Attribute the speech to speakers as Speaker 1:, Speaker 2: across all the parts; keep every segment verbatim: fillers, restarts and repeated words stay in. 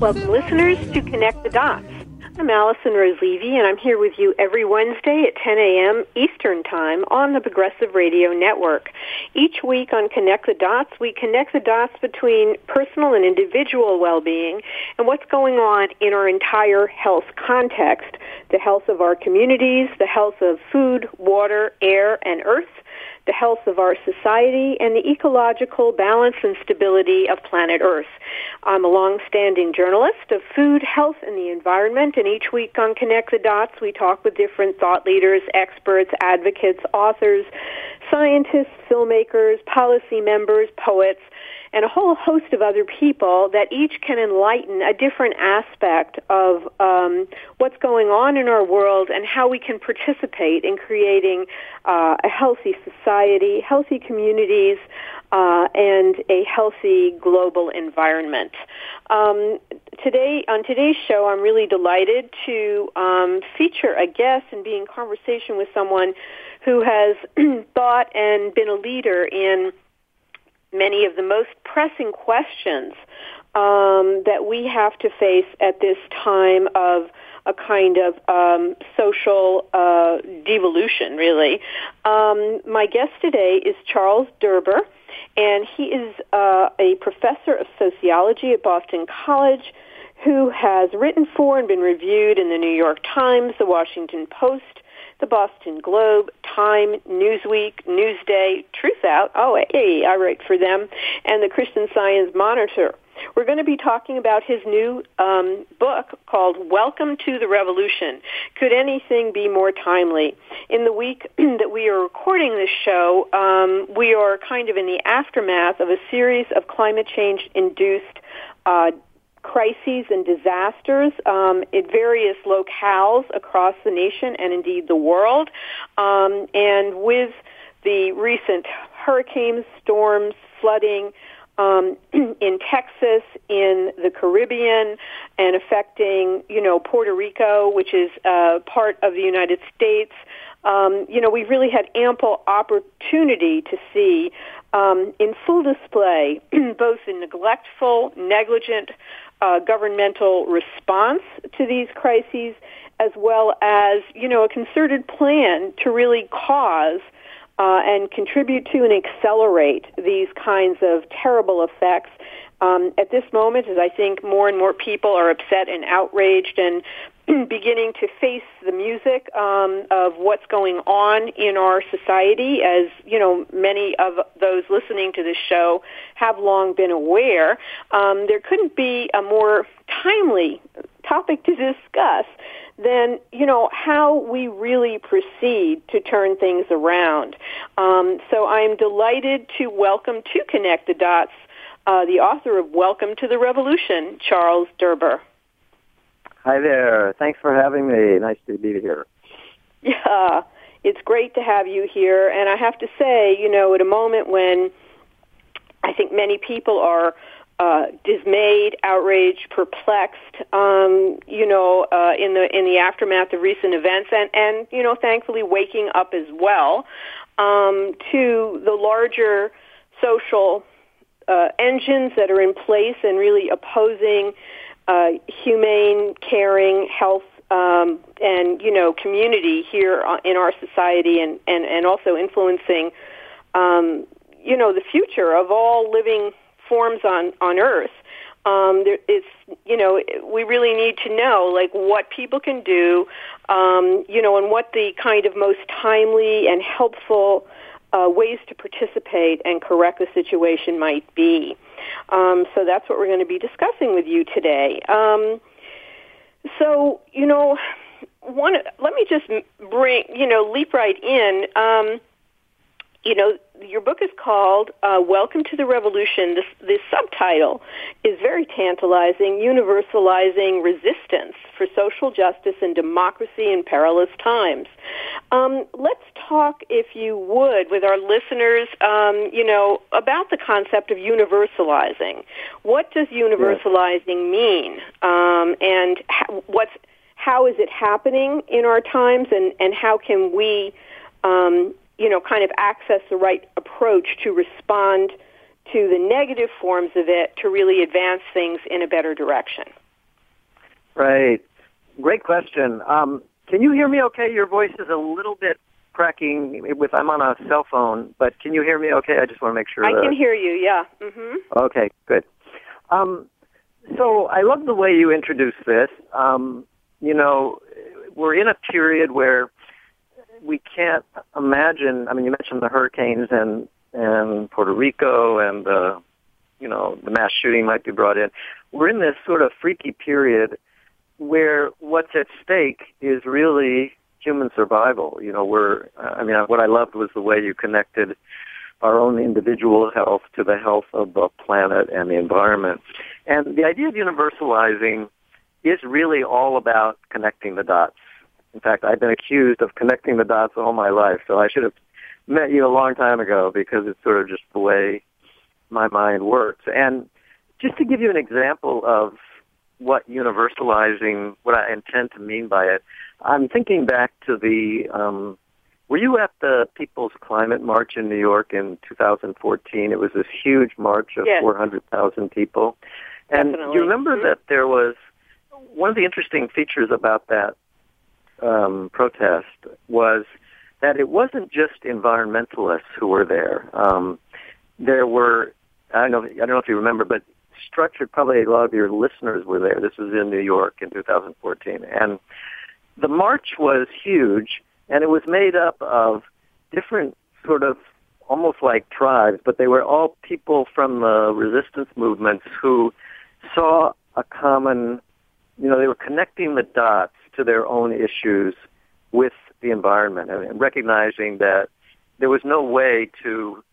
Speaker 1: Welcome, listeners, to Connect the Dots. I'm Allison Rose Levy, and I'm here with you every Wednesday at ten a.m. Eastern Time on the Progressive Radio Network. Each week on Connect the Dots, we connect the dots between personal and individual well-being and what's going on in our entire health context, the health of our communities, the health of food, water, air, and earth, the health of our society, and the ecological balance and stability of planet Earth. I'm a long-standing journalist of food, health, and the environment, and each week on Connect the Dots, we talk with different thought leaders, experts, advocates, authors, scientists, filmmakers, policy members, poets, and a whole host of other people that each can enlighten a different aspect of um, what's going on in our world and how we can participate in creating uh, a healthy society, healthy communities, uh, and a healthy global environment. Um, today, on today's show, I'm really delighted to um, feature a guest and be in conversation with someone who has thought and been a leader in many of the most pressing questions um, that we have to face at this time of a kind of um, social uh, devolution, really. Um, my guest today is Charles Derber, and he is uh, a professor of sociology at Boston College who has written for and been reviewed in the New York Times, the Washington Post, the Boston Globe, Time, Newsweek, Newsday, Truthout, oh, hey, I write for them, and the Christian Science Monitor. We're going to be talking about his new um, book called Welcome to the Revolution. Could anything be more timely? In the week that we are recording this show, um, we are kind of in the aftermath of a series of climate change-induced uh crises and disasters um, in various locales across the nation and indeed the world. Um, and with the recent hurricanes, storms, flooding um, in Texas, in the Caribbean, and affecting, you know, Puerto Rico, which is uh, part of the United States, um, you know, we've really had ample opportunity to see um, in full display both the neglectful, negligent, Uh, governmental response to these crises, as well as, you know, a concerted plan to really cause uh, and contribute to and accelerate these kinds of terrible effects. Um, at this moment, as I think more and more people are upset and outraged and beginning to face the music um, of what's going on in our society, as, you know, many of those listening to this show have long been aware, um, there couldn't be a more timely topic to discuss than, you know, how we really proceed to turn things around. Um, so I'm delighted to welcome to Connect the Dots uh, the author of Welcome to the Revolution, Charles Derber.
Speaker 2: Hi there. Thanks for having me. Nice to be here.
Speaker 1: Yeah, it's great to have you here. And I have to say, you know, at a moment when I think many people are uh, dismayed, outraged, perplexed, um, you know, uh, in the in the aftermath of recent events, and, and you know, thankfully waking up as well um, to the larger social uh, engines that are in place and really opposing Uh, humane, caring, health, um, and, you know, community here in our society, and, and, and also influencing, um, you know, the future of all living forms on, on Earth. Um, there, it's, you know, we really need to know, like, what people can do, um, you know, and what the kind of most timely and helpful uh, ways to participate and correct the situation might be. Um, so that's what we're going to be discussing with you today. Um, so, you know, one, let me just bring, you know, leap right in. Um, you know, your book is called uh, Welcome to the Revolution. This, this subtitle is very tantalizing, Universalizing Resistance for Social Justice and Democracy in Perilous Times. Um, let's talk, if you would, with our listeners, um, you know, about the concept of universalizing. What does universalizing mean? Um, and how, what's, how is it happening in our times, and, and how can we um, you know, kind of access the right approach to respond to the negative forms of it to really advance things in a better direction?
Speaker 2: Right. Great question. Um, can you hear me okay? Your voice is a little bit cracking. With I'm on a cell phone, but can you hear me okay? I just want to make sure.
Speaker 1: I
Speaker 2: that...
Speaker 1: can hear you, yeah. Mm-hmm.
Speaker 2: Okay, good. Um, so I love the way you introduced this. Um, you know, we're in a period where we can't imagine, I mean, you mentioned the hurricanes and, and Puerto Rico and, uh, you know, the mass shooting might be brought in. We're in this sort of freaky period where what's at stake is really human survival. You know, we're, I mean, what I loved was the way you connected our own individual health to the health of the planet and the environment. And the idea of universalizing is really all about connecting the dots. In fact, I've been accused of connecting the dots all my life, so I should have met you a long time ago because it's sort of just the way my mind works. And just to give you an example of what universalizing, what I intend to mean by it, I'm thinking back to the, um, were you at the People's Climate March in New York in two thousand fourteen? It was this huge march of
Speaker 1: yes.
Speaker 2: four hundred thousand people. And
Speaker 1: Definitely.
Speaker 2: you remember
Speaker 1: mm-hmm.
Speaker 2: that there was, one of the interesting features about that um, protest was that it wasn't just environmentalists who were there. Um, there were, I don't know, I don't know if you remember, but structured, probably a lot of your listeners were there. This was in New York in two thousand fourteen. And the march was huge, and it was made up of different sort of almost like tribes, but they were all people from the resistance movements who saw a common, you know, they were connecting the dots to their own issues with the environment and, and recognizing that there was no way to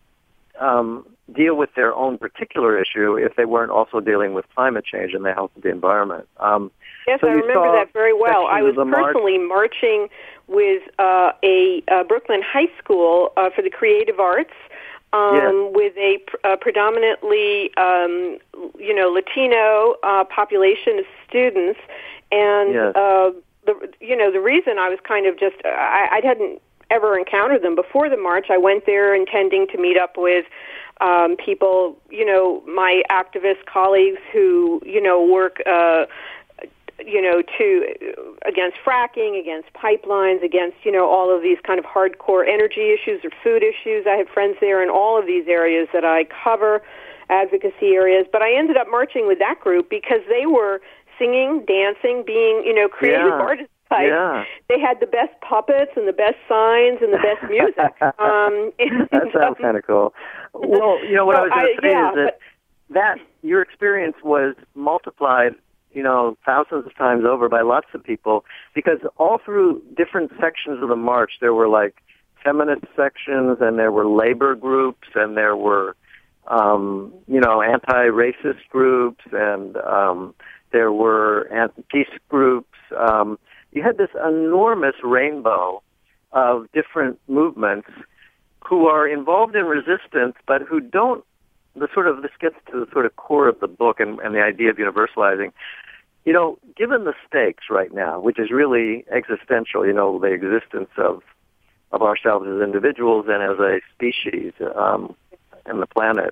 Speaker 2: um, deal with their own particular issue if they weren't also dealing with climate change and the health of the environment. Um,
Speaker 1: yes,
Speaker 2: so
Speaker 1: I
Speaker 2: you
Speaker 1: remember
Speaker 2: saw
Speaker 1: that very well. I was
Speaker 2: march-
Speaker 1: personally marching with uh, a uh, Brooklyn high school uh, for the creative arts. Um,
Speaker 2: yes.
Speaker 1: With a, a predominantly, um, you know, Latino uh, population of students, and
Speaker 2: yes.
Speaker 1: uh, the, you know, the reason I was kind of just, I, I hadn't ever encountered them before the march. I went there intending to meet up with um, people, you know, my activist colleagues who, you know, work. Uh, you know, to against fracking, against pipelines, against, you know, all of these kind of hardcore energy issues or food issues. I have friends there in all of these areas that I cover, advocacy areas. But I ended up marching with that group because they were singing, dancing, being, you know, creative
Speaker 2: yeah.
Speaker 1: artists type.
Speaker 2: Yeah.
Speaker 1: They had the best puppets and the best signs and the best music. um, and,
Speaker 2: that sounds kind of cool. Well, you know, what
Speaker 1: so
Speaker 2: I was going to say
Speaker 1: yeah,
Speaker 2: is that,
Speaker 1: but,
Speaker 2: that your experience was multiplied, you know, thousands of times over by lots of people, because all through different sections of the march, there were like feminist sections, and there were labor groups, and there were, um, you know, anti-racist groups, and um, there were anti-peace groups. Um, you had this enormous rainbow of different movements who are involved in resistance, but who don't, the sort of, this gets to the sort of core of the book and, and the idea of universalizing. You know, given the stakes right now, which is really existential, you know, the existence of of ourselves as individuals and as a species um, and the planet,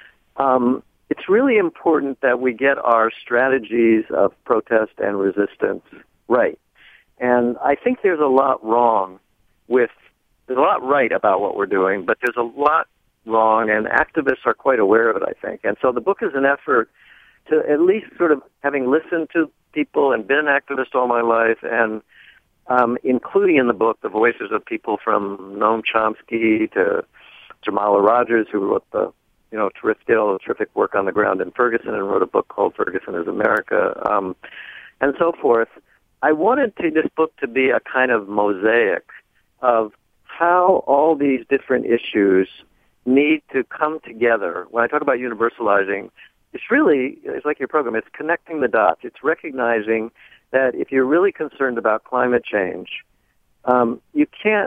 Speaker 2: um, it's really important that we get our strategies of protest and resistance right. And I think there's a lot wrong with, there's a lot right about what we're doing, but there's a lot wrong, and activists are quite aware of it, I think. And so the book is an effort to at least sort of, having listened to people and been an activist all my life, and um, including in the book the voices of people from Noam Chomsky to Jamala Rogers, who wrote the, you know, terrific, did all the terrific work on the ground in Ferguson and wrote a book called Ferguson is America, um, and so forth. I wanted to, this book to be a kind of mosaic of how all these different issues need to come together. When I talk about universalizing, it's really, it's like your program, it's connecting the dots. It's recognizing that if you're really concerned about climate change, um, you can't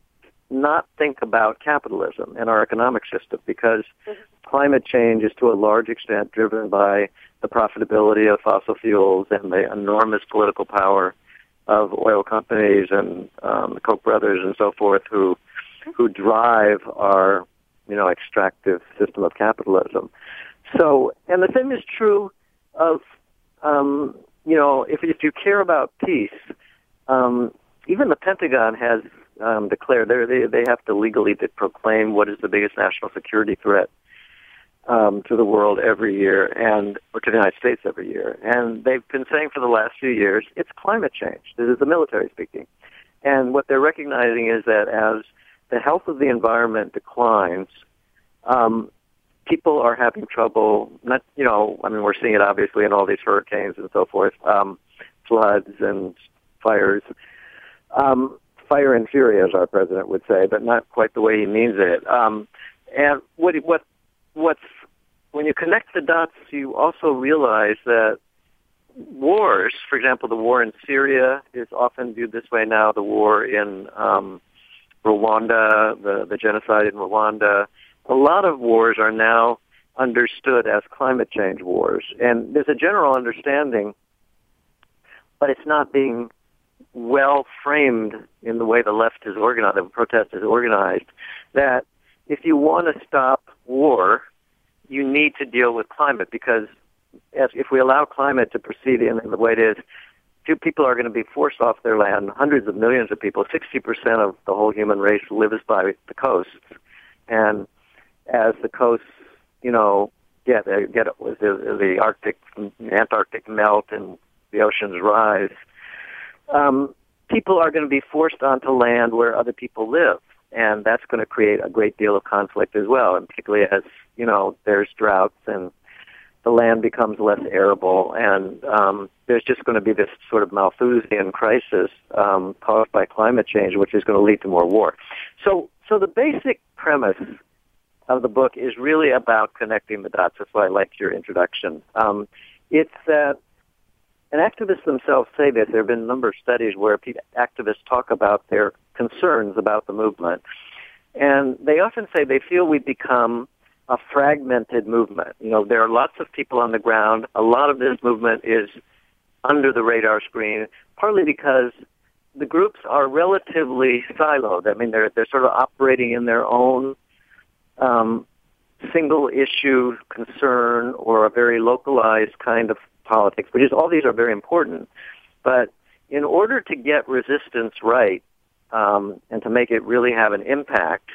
Speaker 2: not think about capitalism and our economic system, because mm-hmm. climate change is to a large extent driven by the profitability of fossil fuels and the enormous political power of oil companies and um, the Koch brothers and so forth, who who drive our, you know, extractive system of capitalism. So, and the same is true of um, you know, if if you care about peace, um, even the Pentagon has um, declared they they have to legally to proclaim what is the biggest national security threat um, to the world every year, and or to the United States every year. And they've been saying for the last few years, it's climate change. This is the military speaking. And what they're recognizing is that as the health of the environment declines, um, people are having trouble. Not, you know, I mean, we're seeing it obviously in all these hurricanes and so forth, um, floods and fires. Um, fire and fury, as our president would say, but not quite the way he means it. Um, and what what what's when you connect the dots, you also realize that wars, for example, the war in Syria is often viewed this way now. The war in um, Rwanda, the, the genocide in Rwanda, a lot of wars are now understood as climate change wars. And there's a general understanding, but it's not being well framed in the way the left is organized, the protest is organized, that if you want to stop war, you need to deal with climate, because as if we allow climate to proceed in, in the way it is, few people are going to be forced off their land. Hundreds of millions of people, sixty percent of the whole human race lives by the coasts. And as the coasts, you know, get get the, the Arctic, Antarctic melt and the oceans rise, um, people are going to be forced onto land where other people live. And that's going to create a great deal of conflict as well, and particularly as, you know, there's droughts and the land becomes less arable, and um, there's just going to be this sort of Malthusian crisis um, caused by climate change, which is going to lead to more war. So, so the basic premise of the book is really about connecting the dots. That's why I liked your introduction. Um, it's that, and activists themselves say this. There have been a number of studies where activists talk about their concerns about the movement, and they often say they feel we've become a fragmented movement. You know, there are lots of people on the ground. A lot of this movement is under the radar screen, partly because the groups are relatively siloed. I mean, they're they're sort of operating in their own um, single issue concern or a very localized kind of politics, which is all these are very important. But in order to get resistance right um, and to make it really have an impact,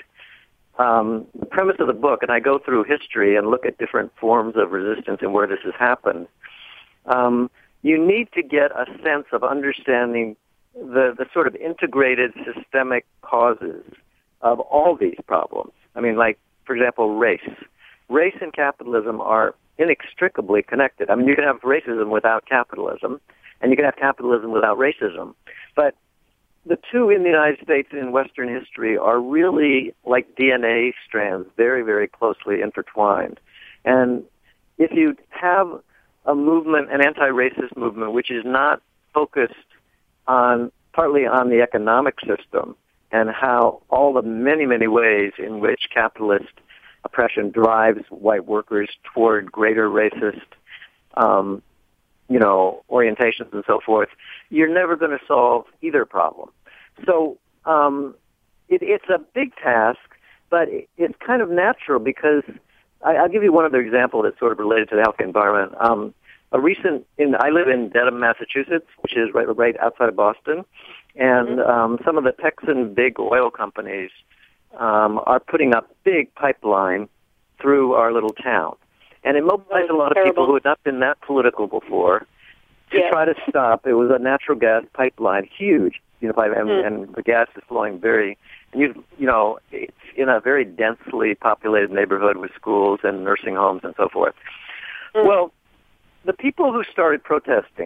Speaker 2: Um, the premise of the book, and I go through history and look at different forms of resistance and where this has happened, um, you need to get a sense of understanding the, the sort of integrated systemic causes of all these problems. I mean, like, for example, race. Race and capitalism are inextricably connected. I mean, you can have racism without capitalism, and you can have capitalism without racism. But the two in the United States in Western history are really like D N A strands, very, very closely intertwined. And if you have a movement, an anti-racist movement, which is not focused on, partly on the economic system and how all the many, many ways in which capitalist oppression drives white workers toward greater racist, um, you know, orientations and so forth, you're never going to solve either problem. So um, it, it's a big task, but it, it's kind of natural because I, I'll give you one other example that's sort of related to the health environment. Um, a recent, in, I live in Dedham, Massachusetts, which is right, right outside of Boston, and um, some of the Texan big oil companies um, are putting up big pipeline through our little town. And it mobilized a lot of people who had not been that political before to
Speaker 1: yeah.
Speaker 2: try to stop. It was a natural gas pipeline, huge, you know, and, mm. and the gas is flowing very, and you, you know, it's in a very densely populated neighborhood with schools and nursing homes and so forth. Mm. Well, the people who started protesting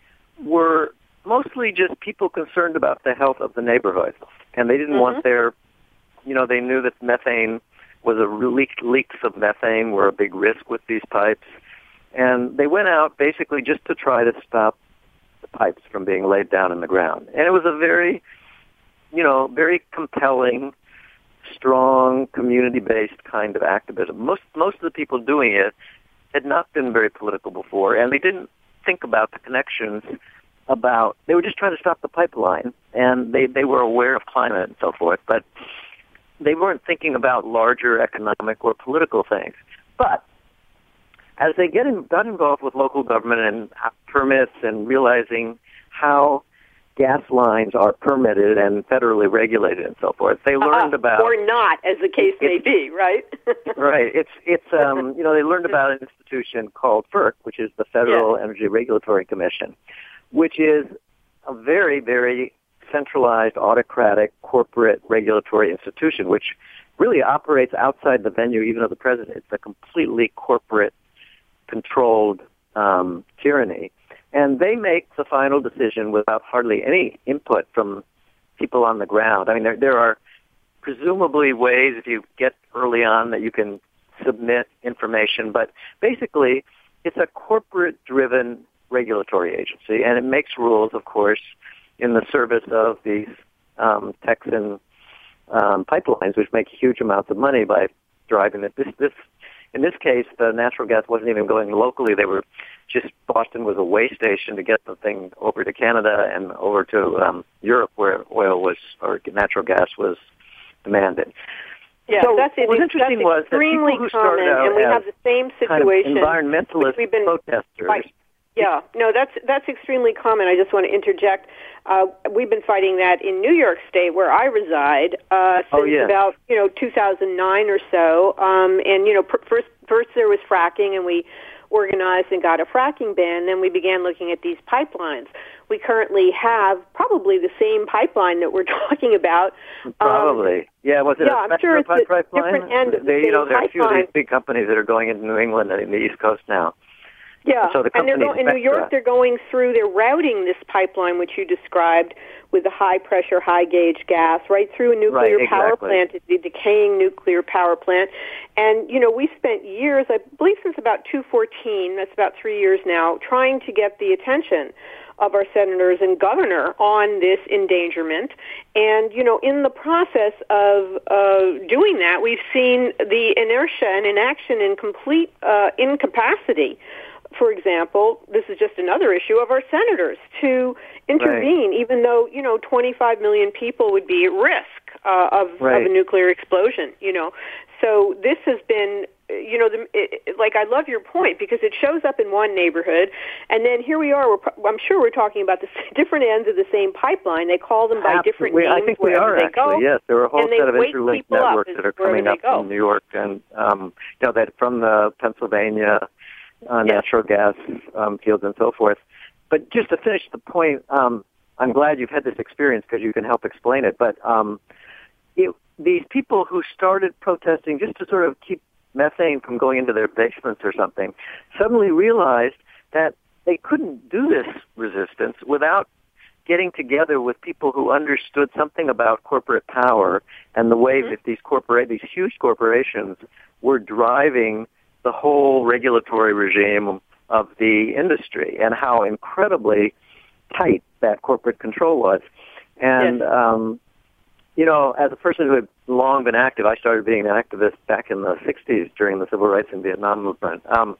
Speaker 2: were mostly just people concerned about the health of the neighborhood, and they didn't mm-hmm. want their, you know, they knew that methane was a leak, leaks of methane were a big risk with these pipes. And they went out basically just to try to stop the pipes from being laid down in the ground. And it was a very, you know, very compelling, strong, community-based kind of activism. Most most of the people doing it had not been very political before, and they didn't think about the connections about, they were just trying to stop the pipeline, and they, they were aware of climate and so forth, but they weren't thinking about larger economic or political things. But as they get in, got involved with local government and permits and realizing how gas lines are permitted and federally regulated and so forth, they learned
Speaker 1: uh,
Speaker 2: about
Speaker 1: or not, as the case may be, right?
Speaker 2: Right. It's it's um you know they learned about an institution called F E R C, which is the Federal
Speaker 1: yes.
Speaker 2: Energy Regulatory Commission, which is a very very centralized, autocratic, corporate regulatory institution, which really operates outside the venue even of the president. It's a completely corporate controlled um, tyranny. And they make the final decision without hardly any input from people on the ground. I mean, there, there are presumably ways, if you get early on, that you can submit information. But basically, it's a corporate-driven regulatory agency, and it makes rules, of course, in the service of these um, Texan um, pipelines, which make huge amounts of money by driving it. This, this, in this case, the natural gas wasn't even going locally. They were just, Boston was a way station to get the thing over to Canada and over to um, Europe, where oil was, or natural gas was demanded.
Speaker 1: Yeah,
Speaker 2: so
Speaker 1: that's,
Speaker 2: what was
Speaker 1: it,
Speaker 2: interesting
Speaker 1: that's
Speaker 2: was that
Speaker 1: extremely
Speaker 2: people who
Speaker 1: common,
Speaker 2: started out
Speaker 1: and we
Speaker 2: as
Speaker 1: have the same
Speaker 2: kind of
Speaker 1: situation.
Speaker 2: environmentalist
Speaker 1: we've been
Speaker 2: protesters.
Speaker 1: Fight. Yeah, no, that's that's extremely common. I just want to interject. Uh, we've been fighting that in New York State, where I reside, uh, since
Speaker 2: oh, yes.
Speaker 1: about you know two thousand nine or so. Um, and you know, pr- first first there was fracking, and we organized and got a fracking ban. Then we began looking at these pipelines. We currently have probably the same pipeline that we're talking about.
Speaker 2: Probably. Um, yeah, was it
Speaker 1: yeah,
Speaker 2: a
Speaker 1: I'm sure it's
Speaker 2: pipe
Speaker 1: a
Speaker 2: pipeline?
Speaker 1: different end of the
Speaker 2: they,
Speaker 1: same
Speaker 2: you know, there are a few of
Speaker 1: pipeline.
Speaker 2: these big companies that are going into New England and in the East Coast now.
Speaker 1: Yeah,
Speaker 2: so the
Speaker 1: and they're go- in New York, they're going through, they're routing this pipeline, which you described, with the high-pressure, high-gauge gas, right through a nuclear
Speaker 2: right,
Speaker 1: power
Speaker 2: exactly.
Speaker 1: plant, the decaying nuclear power plant. And, you know, we spent years, I believe since about two fourteen, that's about three years now, trying to get the attention of our senators and governor on this endangerment. And, you know, in the process of uh, doing that, we've seen the inertia and inaction and complete uh, incapacity. For example, this is just another issue of our senators to intervene,
Speaker 2: right.
Speaker 1: even though, you know, twenty-five million people would be at risk uh, of,
Speaker 2: right.
Speaker 1: of a nuclear explosion, you know. So this has been, you know, the, it, like I love your point because it shows up in one neighborhood, and then here we are, we're, I'm sure we're talking about the different ends of the same pipeline. They call them by
Speaker 2: Absolutely.
Speaker 1: different names
Speaker 2: I think we
Speaker 1: wherever
Speaker 2: are,
Speaker 1: they
Speaker 2: actually,
Speaker 1: go.
Speaker 2: yes. There are a whole set of interlinked networks that are coming up
Speaker 1: go.
Speaker 2: from New York and, um, you know, that from the Pennsylvania Uh,
Speaker 1: yes.
Speaker 2: natural gas um, fields and so forth. But just to finish the point, um, I'm glad you've had this experience because you can help explain it. But um, it, these people who started protesting just to sort of keep methane from going into their basements or something suddenly realized that they couldn't do this resistance without getting together with people who understood something about corporate power and the way mm-hmm. that these corpora- these huge corporations were driving the whole regulatory regime of the industry and how incredibly tight that corporate control was. And,
Speaker 1: yes.
Speaker 2: um, you know, as a person who had long been active, I started being an activist back in the sixties during the Civil Rights and Vietnam movement. Um,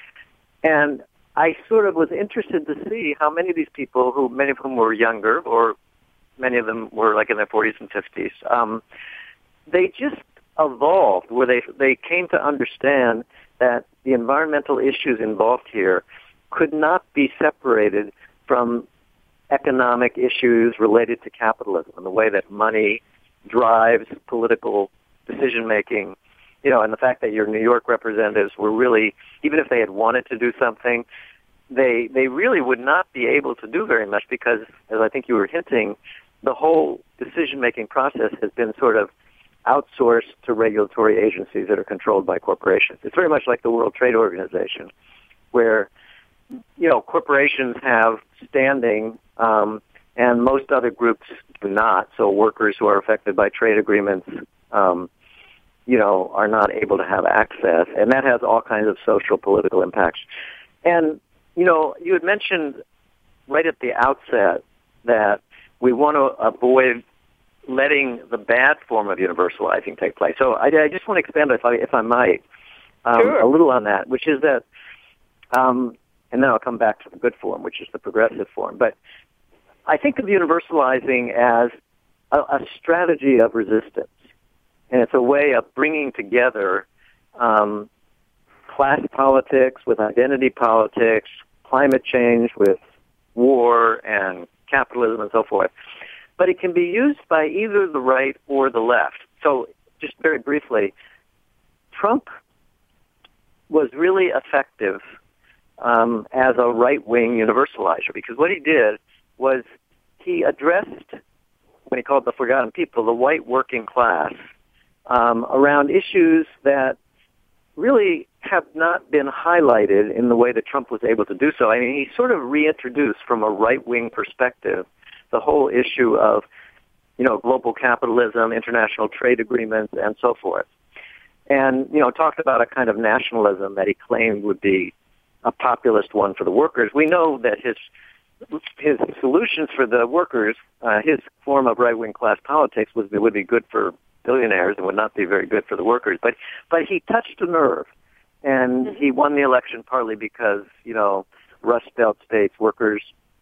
Speaker 2: and I sort of was interested to see how many of these people, who many of whom were younger, or many of them were like in their forties and fifties, um, they just evolved where they they came to understand that the environmental issues involved here could not be separated from economic issues related to capitalism and the way that money drives political decision-making. You know, and the fact that your New York representatives were really, even if they had wanted to do something, they they really would not be able to do very much because, as I think you were hinting, the whole decision-making process has been sort of outsourced to regulatory agencies that are controlled by corporations. It's very much like the World Trade Organization, where, you know, corporations have standing, um, and most other groups do not. So workers who are affected by trade agreements, um, you know, are not able to have access, and that has all kinds of social, political impacts. And, you know, you had mentioned right at the outset that we want to avoid letting the bad form of universalizing take place. So I, I just want to expand, if I, if I might, um,
Speaker 1: sure.
Speaker 2: a little on that, which is that, um, and then I'll come back to the good form, which is the progressive form. But I think of universalizing as a, a strategy of resistance, and it's a way of bringing together um, class politics, with identity politics, climate change, with war and capitalism and so forth. But it can be used by either the right or the left. So just very briefly, Trump was really effective um, as a right-wing universalizer, because what he did was he addressed, when he called the forgotten people, the white working class, um, around issues that really have not been highlighted in the way that Trump was able to do so. I mean, he sort of reintroduced from a right-wing perspective the whole issue of, you know, global capitalism, international trade agreements, and so forth. And, you know, talked about a kind of nationalism that he claimed would be a populist one for the workers. We know that his his solutions for the workers, uh, his form of right-wing class politics was would be good for billionaires and would not be very good for the workers. But but he touched a nerve, and he won the election partly because, you know, Rust Belt states workers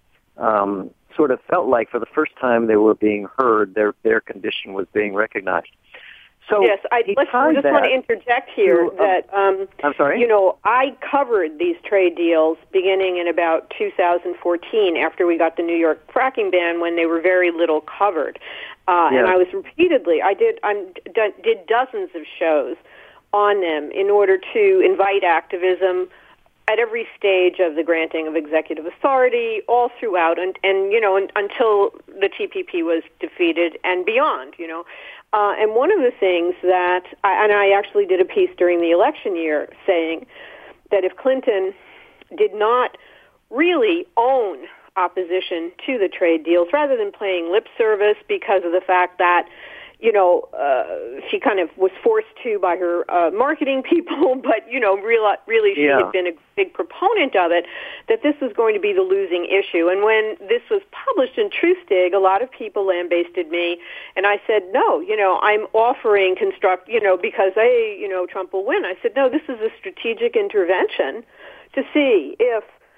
Speaker 2: um, sort of felt like for the first time they were being heard, their their condition was being recognized. So
Speaker 1: yes, I just want to interject here
Speaker 2: to,
Speaker 1: that, um,
Speaker 2: I'm sorry?
Speaker 1: you know, I covered these trade deals beginning in about two thousand fourteen after we got the New York fracking ban, when they were very little covered. Uh,
Speaker 2: yes.
Speaker 1: And I was repeatedly, I did, I did dozens of shows on them in order to invite activism at every stage of the granting of executive authority, all throughout, and, and you know, un, until the T P P was defeated and beyond, you know. Uh, and one of the things that, I, and I actually did a piece during the election year saying that if Clinton did not really own opposition to the trade deals, rather than playing lip service because of the fact that, you know, uh, she kind of was forced to by her uh, marketing people, but, you know, real, really she
Speaker 2: yeah.
Speaker 1: had been a big proponent of it, that this was going to be the losing issue. And when this was published in Truthdig, a lot of people lambasted me, and I said, no, you know, I'm offering construct, you know, because, hey, you know, Trump will win. I said, no, this is a strategic intervention to see if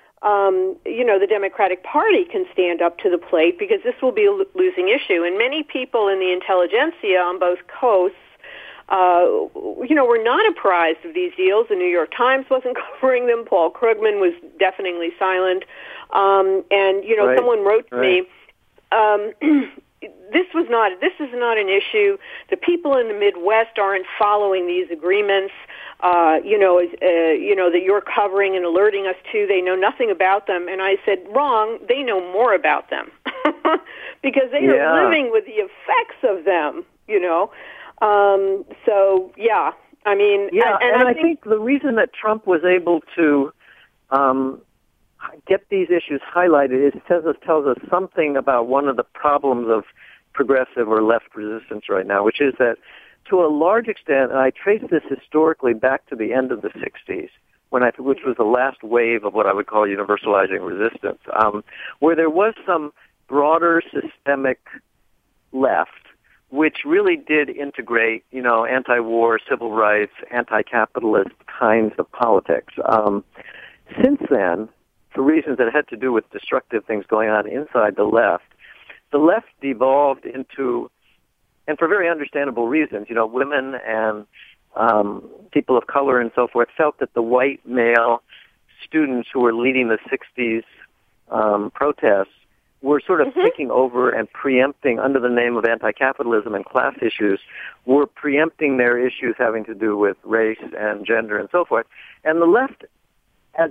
Speaker 1: Um, you know, the Democratic Party can stand up to the plate, because this will be a lo- losing issue. And many people in the intelligentsia on both coasts, uh, you know, were not apprised of these deals. The New York Times wasn't covering them. Paul Krugman was deafeningly silent. Um, and, you know,
Speaker 2: right.
Speaker 1: someone wrote to
Speaker 2: right.
Speaker 1: me, um, this was not, this is not an issue. The people in the Midwest aren't following these agreements. Uh, you know, uh, you know, that you're covering and alerting us to. They know nothing about them. And I said, wrong, they know more about them because they
Speaker 2: yeah.
Speaker 1: are living with the effects of them, you know. Um, so, yeah, I mean...
Speaker 2: Yeah,
Speaker 1: and,
Speaker 2: and, and I,
Speaker 1: I
Speaker 2: think, think the reason that Trump was able to um, get these issues highlighted is tells us, tells us something about one of the problems of progressive or left resistance right now, which is that to a large extent, and I trace this historically back to the end of the sixties, when I, which was the last wave of what I would call universalizing resistance, um, where there was some broader systemic left, which really did integrate, you know, anti-war, civil rights, anti-capitalist kinds of politics. Um, since then, for reasons that had to do with destructive things going on inside the left, the left devolved into, and for very understandable reasons, you know, women and um, people of color and so forth felt that the white male students who were leading the sixties um, protests were sort of mm-hmm. taking over and preempting, under the name of anti-capitalism and class issues, were preempting their issues having to do with race and gender and so forth. And the left, at,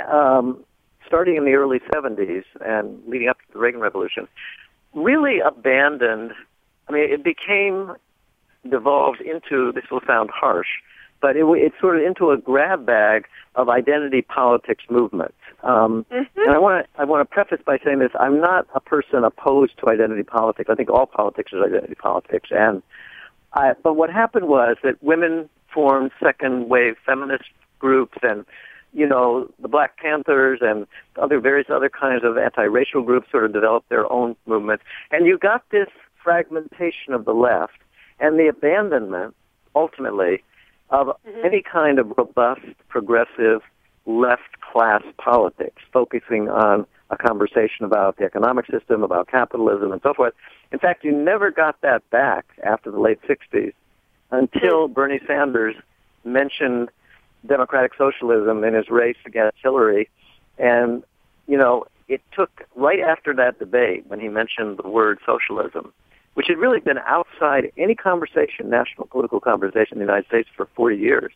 Speaker 2: um, starting in the early seventies and leading up to the Reagan Revolution, really abandoned, I mean, it became, devolved into, this will sound harsh, but it, it's sort of into a grab bag of identity politics movements. Um, mm-hmm. And I want to I want to preface by saying this: I'm not a person opposed to identity politics. I think all politics is identity politics. And I, but what happened was that women formed second wave feminist groups, and you know the Black Panthers and other various other kinds of anti-racial groups sort of developed their own movements. And you got this fragmentation of the left and the abandonment, ultimately, of mm-hmm. any kind of robust, progressive, left-class politics, focusing on a conversation about the economic system, about capitalism, and so forth. In fact, you never got that back after the late sixties until Bernie Sanders mentioned democratic socialism in his race against Hillary. And, you know, it took right after that debate when he mentioned the word socialism, which had really been outside any conversation, national political conversation in the United States for forty years.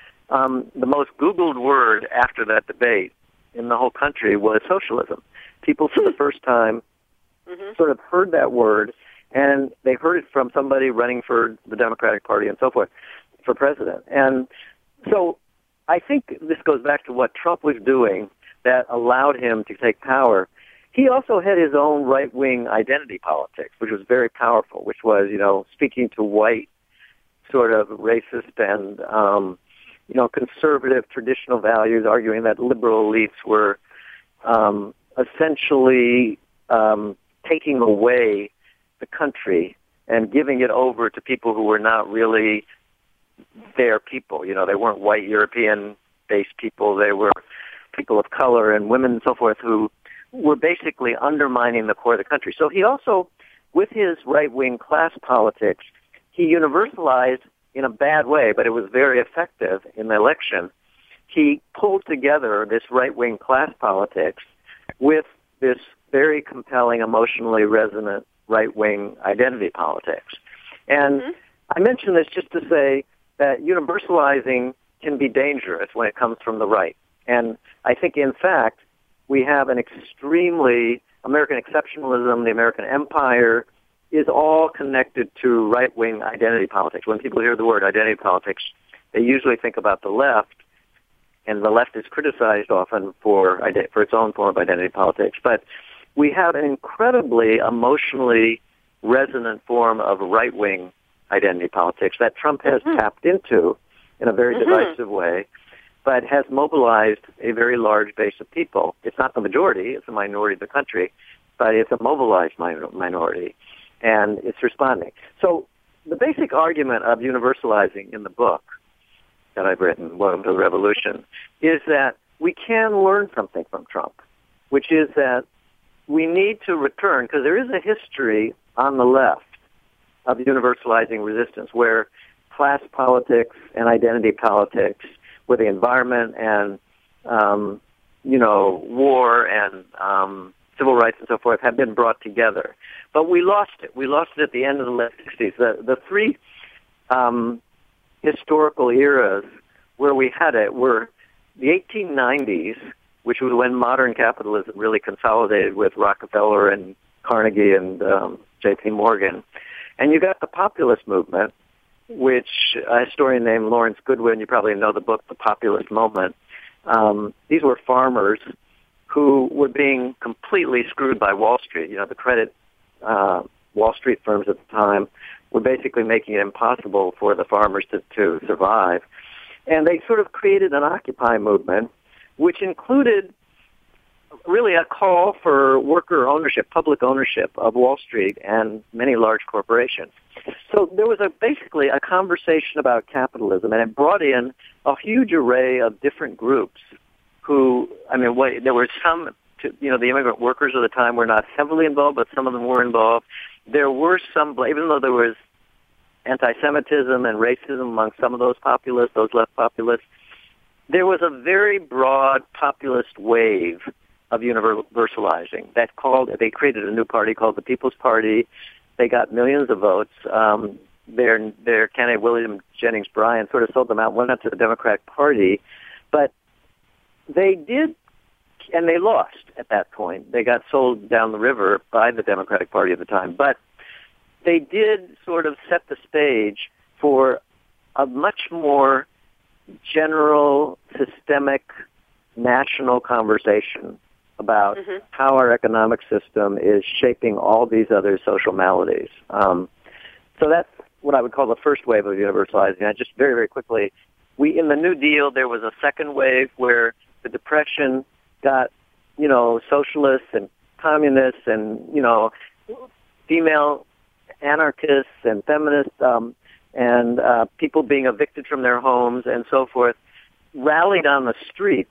Speaker 2: Um, the most Googled word after that debate in the whole country was socialism. People for the first time mm-hmm. sort of heard that word, and they heard it from somebody running for the Democratic Party and so forth for president. And so I think this goes back to what Trump was doing that allowed him to take power. He also had his own right-wing identity politics, which was very powerful, which was, you know, speaking to white, sort of racist and, um, you know, conservative traditional values, arguing that liberal elites were um, essentially um, taking away the country and giving it over to people who were not really their people. You know, they weren't white European-based people. They were people of color and women and so forth who were basically undermining the core of the country. So he also, with his right-wing class politics, he universalized in a bad way, but it was very effective in the election. He pulled together this right-wing class politics with this very compelling, emotionally resonant right-wing identity politics. And mm-hmm. I mention this just to say that universalizing can be dangerous when it comes from the right. And I think, in fact, we have an extremely American exceptionalism, the American empire, is all connected to right-wing identity politics. When people hear the word identity politics, they usually think about the left, and the left is criticized often for for its own form of identity politics. But we have an incredibly emotionally resonant form of right-wing identity politics that Trump has mm-hmm. tapped into in a very mm-hmm. divisive way, but has mobilized a very large base of people. It's not the majority, it's a minority of the country, but it's a mobilized minority. And it's responding. So the basic argument of universalizing in the book that I've written, Welcome to the Revolution, is that we can learn something from Trump, which is that we need to return, because there is a history on the left of universalizing resistance where class politics and identity politics, where the environment and, um, you know, war and um, civil rights and so forth have been brought together. But we lost it. We lost it at the end of the late sixties. The, the three um, historical eras where we had it were the eighteen nineties, which was when modern capitalism really consolidated with Rockefeller and Carnegie and um, J P Morgan. And you got the populist movement, which a historian named Lawrence Goodwin, you probably know the book, The Populist Moment. Um, these were farmers who were being completely screwed by Wall Street. You know, the credit uh, Wall Street firms at the time were basically making it impossible for the farmers to, to survive. And they sort of created an Occupy movement, which included really a call for worker ownership, public ownership of Wall Street and many large corporations. So there was a basically a conversation about capitalism, and it brought in a huge array of different groups who, I mean, what, there were some, to, you know, the immigrant workers of the time were not heavily involved, but some of them were involved. There were some, even though there was anti-Semitism and racism among some of those populists, those left populists, there was a very broad populist wave of universalizing that called, they created a new party called the People's Party. They got millions of votes. Um, their, their candidate, William Jennings Bryan, sort of sold them out, went up to the Democratic Party. But they did, and they lost at that point. They got sold down the river by the Democratic Party at the time. But they did sort of set the stage for a much more general, systemic, national conversation about mm-hmm. how our economic system is shaping all these other social maladies. Um, so that's what I would call the first wave of universalizing. I just very, very quickly, we in the New Deal, there was a second wave where the Depression got, you know, socialists and communists and, you know, female anarchists and feminists um, and uh, people being evicted from their homes and so forth, rallied on the streets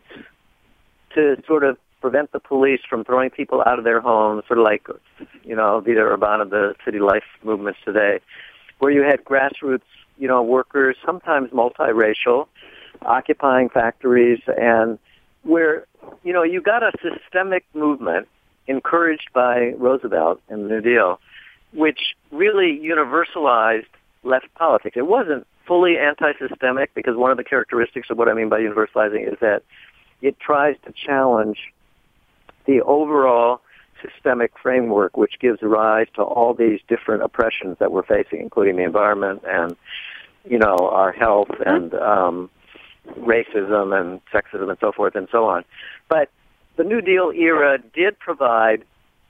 Speaker 2: to sort of prevent the police from throwing people out of their homes, sort of like, you know, Vita Urbana, the city life movements today, where you had grassroots, you know, workers, sometimes multiracial, occupying factories, and where, you know, you got a systemic movement encouraged by Roosevelt and the New Deal, which really universalized left politics. It wasn't fully anti-systemic, because one of the characteristics of what I mean by universalizing is that it tries to challenge the overall systemic framework which gives rise to all these different oppressions that we're facing, including the environment and, you know, our health and um, racism and sexism and so forth and so on. But the New Deal era did provide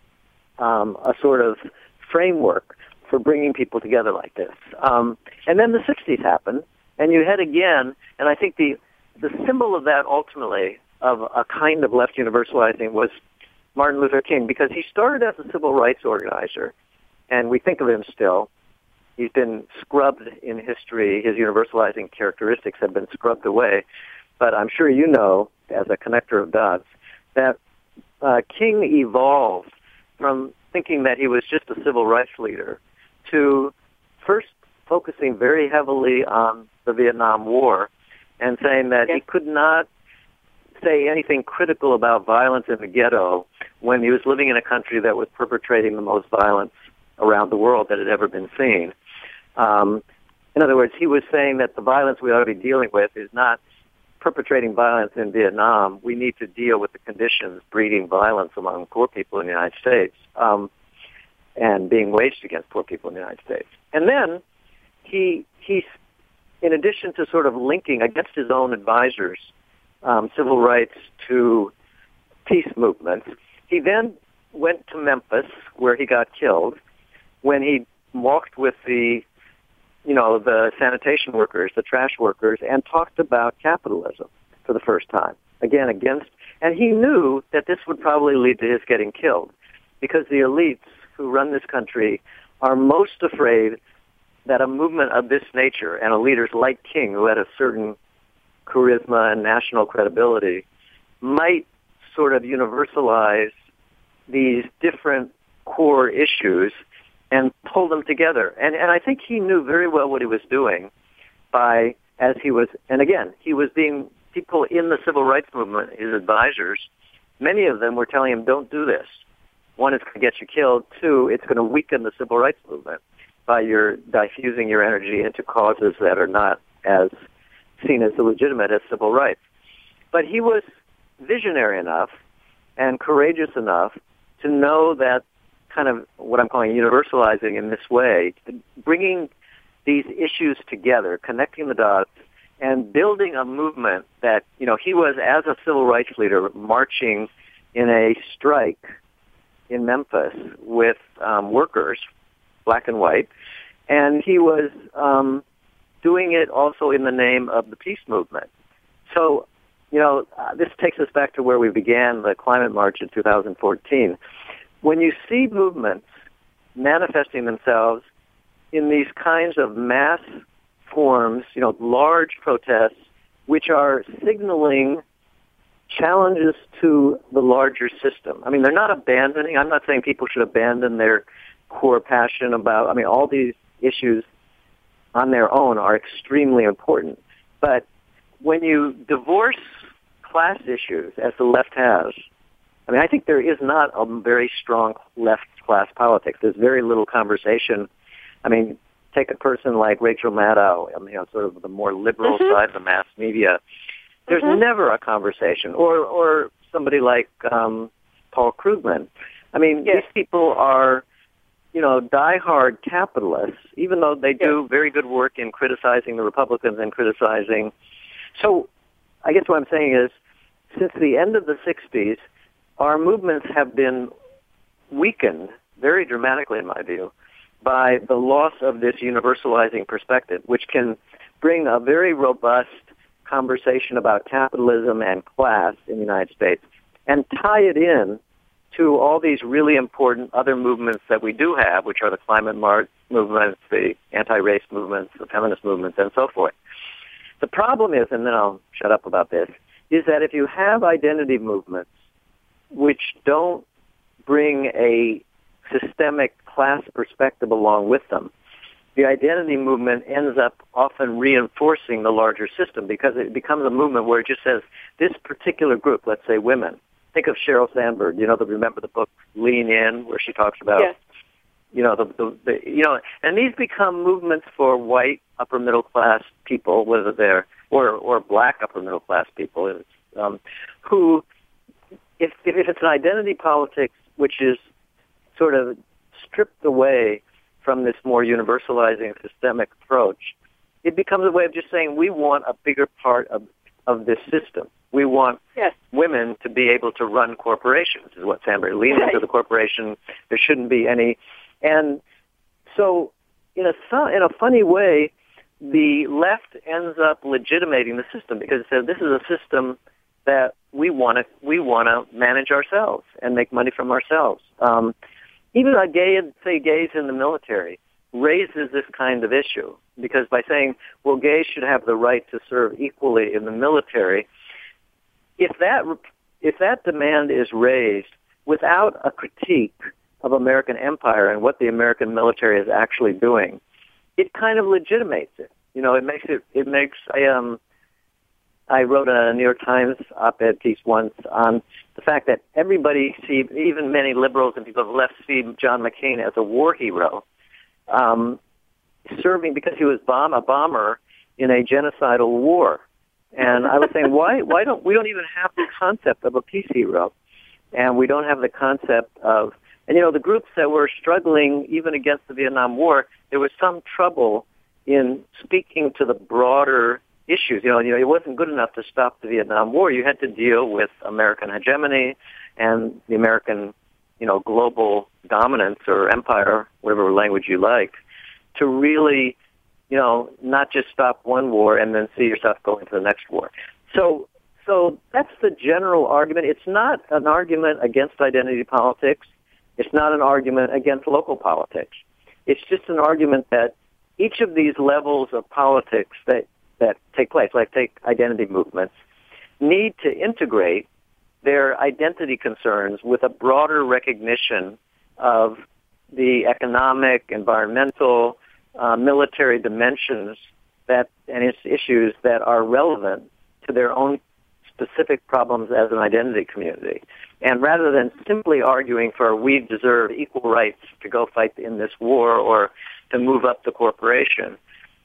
Speaker 2: um, a sort of framework for bringing people together like this. Um, and then the sixties happened, and you had again, and I think the the symbol of that ultimately, of a kind of left universalizing, was Martin Luther King, because he started as a civil rights organizer, and we think of him still. He's been scrubbed in history. His universalizing characteristics have been scrubbed away. But I'm sure you know, as a connector of dots, that uh, King evolved from thinking that he was just a civil rights leader to first focusing very heavily on the Vietnam War and saying that yes. he could not say anything critical about violence in the ghetto when he was living in a country that was perpetrating the most violence around the world that had ever been seen. Um, in other words, he was saying that the violence we ought to be dealing with is not perpetrating violence in Vietnam. We need to deal with the conditions breeding violence among poor people in the United States um, and being waged against poor people in the United States. And then he, he, in addition to sort of linking against his own advisors um, civil rights to peace movements, he then went to Memphis, where he got killed, when he walked with the, you know, the sanitation workers, the trash workers, and talked about capitalism for the first time. Again, against, and he knew that this would probably lead to his getting killed, because the elites who run this country are most afraid that a movement of this nature, and a leaders like King, who had a certain charisma and national credibility, might sort of universalize these different core issues and pull them together. And, and I think he knew very well what he was doing by, as he was, and again, he was being, people in the civil rights movement, his advisors, many of them were telling him, don't do this. One, it's going to get you killed. Two, it's going to weaken the civil rights movement by your diffusing your energy into causes that are not as seen as legitimate as civil rights. But he was visionary enough and courageous enough to know that kind of what I'm calling universalizing in this way, bringing these issues together, connecting the dots, and building a movement that, you know, he was, as a civil rights leader, marching in a strike in Memphis with um, workers, black and white, and he was um, doing it also in the name of the peace movement. So, you know, uh, this takes us back to where we began the climate march in two thousand fourteen. When you see movements manifesting themselves in these kinds of mass forms, you know, large protests, which are signaling challenges to the larger system. I mean, they're not abandoning, I'm not saying people should abandon their core passion about, I mean, all these issues on their own are extremely important. But when you divorce class issues, as the left has, I mean, I think there is not a very strong left class politics. There's very little conversation. I mean, take a person like Rachel Maddow, I mean, you know, sort of the more liberal mm-hmm. side of the mass media. There's mm-hmm. never a conversation. Or or somebody like um, Paul Krugman. I mean, yes. these people are, you know, diehard capitalists, even though they do yes. very good work in criticizing the Republicans and criticizing. So I guess what I'm saying is, since the end of the sixties, our movements have been weakened very dramatically, in my view, by the loss of this universalizing perspective, which can bring a very robust conversation about capitalism and class in the United States and tie it in to all these really important other movements that we do have, which are the climate march movements, the anti-race movements, the feminist movements, and so forth. The problem is, and then I'll shut up about this, is that if you have identity movements which don't bring a systemic class perspective along with them, the identity movement ends up often reinforcing the larger system because it becomes a movement where it just says this particular group, let's say women. Think of Sheryl Sandberg, you know, the, remember the book Lean In, where she talks about,
Speaker 1: yes.
Speaker 2: you know, the, the, the, you know, and these become movements for white upper middle class people, whether they're, or, or black upper middle class people, um, who, if, if it's an identity politics which is sort of stripped away from this more universalizing systemic approach, it becomes a way of just saying we want a bigger part of, of this system. We want
Speaker 1: yes.
Speaker 2: women to be able to run corporations, is what Sandberg, lean
Speaker 1: right.
Speaker 2: into the corporation. There shouldn't be any. And so in a, in a funny way, the left ends up legitimating the system because it says this is a system that we want to we want to manage ourselves and make money from ourselves. Um, Even a gay, say gays in the military, raises this kind of issue because by saying, well, gays should have the right to serve equally in the military, if that if that demand is raised without a critique of American empire and what the American military is actually doing, it kind of legitimates it. You know, it makes it. It makes. I um. I wrote a New York Times op-ed piece once on the fact that everybody see, even many liberals and people on the left, see John McCain as a war hero, um, serving because he was bomb a bomber in a genocidal war. And I was saying, why why don't we don't even have the concept of a peace hero, and we don't have the concept of, and you know, the groups that were struggling even against the Vietnam War, there was some trouble in speaking to the broader issues. You know, you know, it wasn't good enough to stop the Vietnam War. You had to deal with American hegemony and the American, you know, global dominance or empire, whatever language you like, to really, you know, not just stop one war and then see yourself going to the next war. So, so that's the general argument. It's not an argument against identity politics. It's not an argument against local politics. It's just an argument that each of these levels of politics that that take place, like take identity movements, need to integrate their identity concerns with a broader recognition of the economic, environmental, uh, military dimensions that and its issues that are relevant to their own specific problems as an identity community. And rather than simply arguing for we deserve equal rights to go fight in this war or to move up the corporation,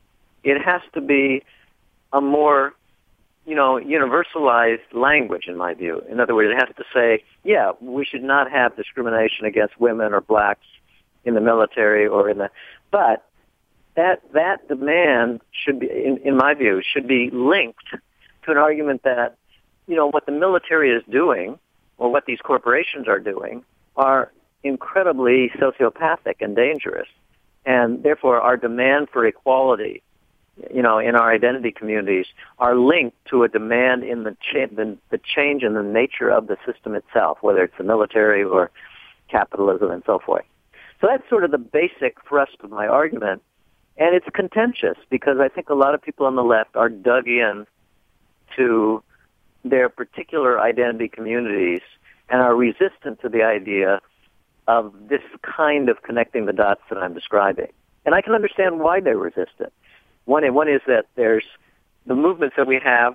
Speaker 2: it has to be a more, you know, universalized language, in my view. In other words, it has to say, yeah, we should not have discrimination against women or blacks in the military or in the, but that that demand should be, in, in my view, should be linked to an argument that, you know, what the military is doing or what these corporations are doing are incredibly sociopathic and dangerous. And therefore, our demand for equality, you know, in our identity communities are linked to a demand in the, cha- the, the change in the nature of the system itself, whether it's the military or capitalism and so forth. So that's sort of the basic thrust of my argument. And it's contentious because I think a lot of people on the left are dug in to their particular identity communities and are resistant to the idea of this kind of connecting the dots that I'm describing. And I can understand why they're resistant. One, one is that there's the movements that we have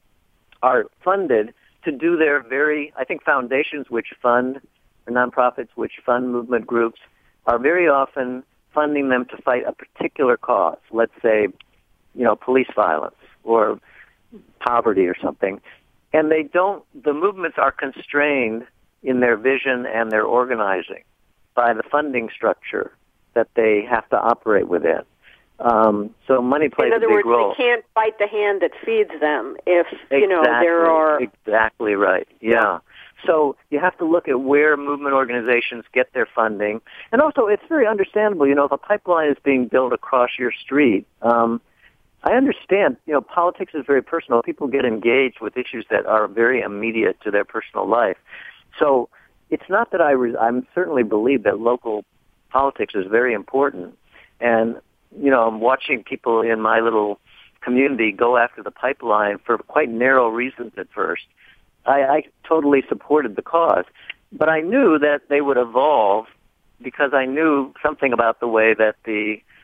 Speaker 2: are funded to do their very, I think foundations which fund, or nonprofits which fund movement groups, are very often funding them to fight a particular cause, let's say, you know, police violence or poverty or something. And they don't, the movements are constrained in their vision and their organizing by the funding structure that they have to operate within. Um, so money plays a big role.
Speaker 1: In other words, they can't bite the hand that feeds them if,
Speaker 2: exactly,
Speaker 1: you know, there are...
Speaker 2: Exactly right, yeah. So you have to look at where movement organizations get their funding. And also, it's very understandable, you know, if a pipeline is being built across your street, um, I understand, you know, politics is very personal. People get engaged with issues that are very immediate to their personal life. So it's not that I, re- I certainly believe that local politics is very important. And, you know, I'm watching people in my little community go after the pipeline for quite narrow reasons at first. I, I totally supported the cause. But I knew that they would evolve because I knew something about the way that the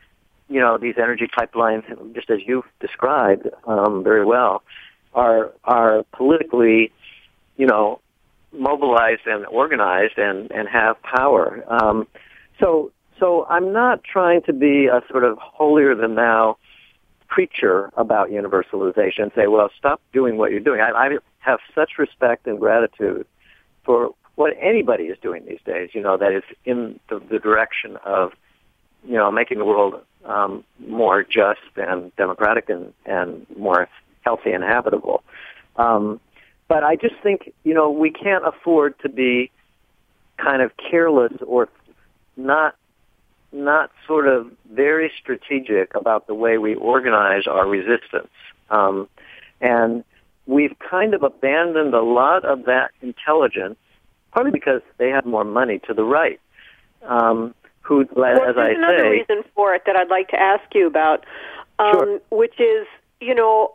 Speaker 2: you know, these energy pipelines, just as you described um, very well, are are politically, you know, mobilized and organized and, and have power. Um, so so I'm not trying to be a sort of holier than thou preacher about universalization and say, well, stop doing what you're doing. I, I have such respect and gratitude for what anybody is doing these days, you know, that is in the, the direction of, you know, making the world um, more just and democratic and, and more healthy and habitable. Um, but I just think, you know, we can't afford to be kind of careless or not not sort of very strategic about the way we organize our resistance. Um, and we've kind of abandoned a lot of that intelligence, partly because they have more money to the right, um, who,
Speaker 1: well,
Speaker 2: as I say...
Speaker 1: There's another reason for it that I'd like to ask you about, um,
Speaker 2: sure.
Speaker 1: which is, you know,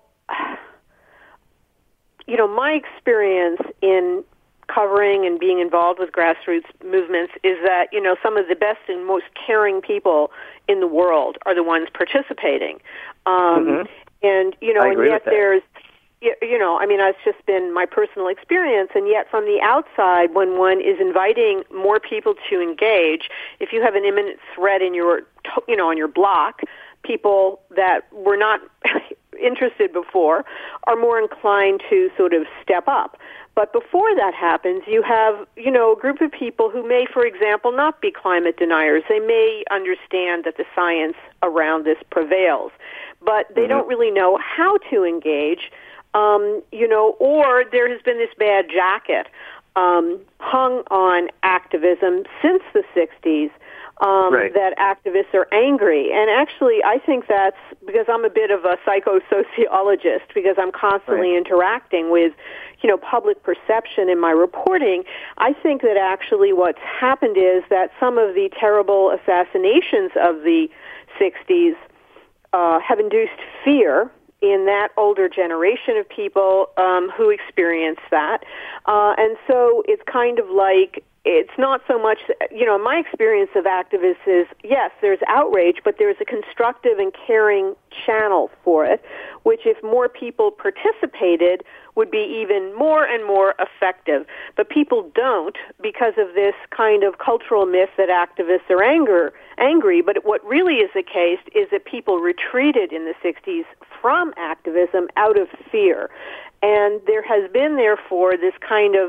Speaker 1: you know, my experience in covering and being involved with grassroots movements is that, you know, some of the best and most caring people in the world are the ones participating. Um,
Speaker 2: mm-hmm.
Speaker 1: And, you know,
Speaker 2: I
Speaker 1: and
Speaker 2: agree
Speaker 1: yet
Speaker 2: with that.
Speaker 1: there's, you know, I mean, that's just been my personal experience, and yet from the outside, when one is inviting more people to engage, if you have an imminent threat in your, you know, on your block, people that were not interested before are more inclined to sort of step up. But before that happens, you have, you know, a group of people who may, for example, not be climate deniers. They may understand that the science around this prevails, but they mm-hmm. don't really know how to engage, um, you know, or there has been this bad jacket um, hung on activism since the sixties. Um,
Speaker 2: right.
Speaker 1: That activists are angry. And actually, I think that's because I'm a bit of a psychosociologist, because I'm constantly
Speaker 2: right.
Speaker 1: interacting with, you know, public perception in my reporting. I think that actually what's happened is that some of the terrible assassinations of the sixties uh, have induced fear in that older generation of people um, who experienced that. Uh, and so it's kind of like, it's not so much, you know, my experience of activists is, yes, there's outrage, but there's a constructive and caring channel for it, which if more people participated would be even more and more effective. But people don't, because of this kind of cultural myth that activists are anger, angry. But what really is the case is that people retreated in the sixties from activism out of fear. And there has been, therefore, this kind of